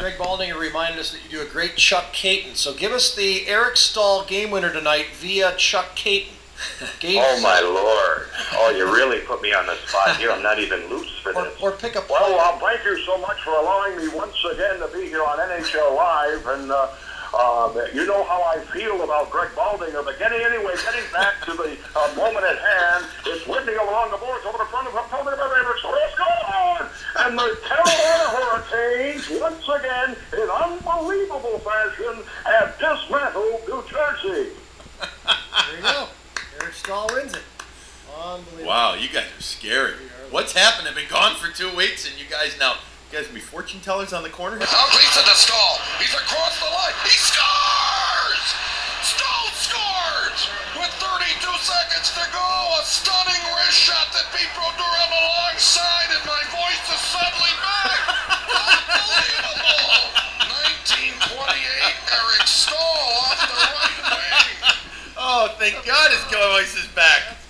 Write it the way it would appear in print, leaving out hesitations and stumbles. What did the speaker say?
Greg Baldinger reminded us that you do a great Chuck Caton. So give us the Eric Stahl game winner tonight via Chuck Caton. Oh, my Lord. Oh, you really put me on the spot here. I'm not even loose for this. Or pick up. Well, thank you so much for allowing me once again to be here on NHL Live. And you know how I feel about Greg Baldinger. But getting back to the moment at hand, it's Whitney along the boards over the front of him. Tell me about Eric. So let's go on! And the Carolina Hurricanes, once again, in unbelievable fashion, have dismantled New Jersey. There you go. Eric Stahl wins it. Unbelievable. Wow, you guys are scary. What's happened? I've been gone for 2 weeks, and you guys gonna be fortune tellers on the corner? Now Gleason to Stahl. He's across the line. He scores! Stahl scores! With 32 seconds to go, a stunning wrist shot that beat Brodeur on the long side, and my voice is settling back. Unbelievable! 1928, Eric Stahl off the right wing. Oh, thank God his voice is back.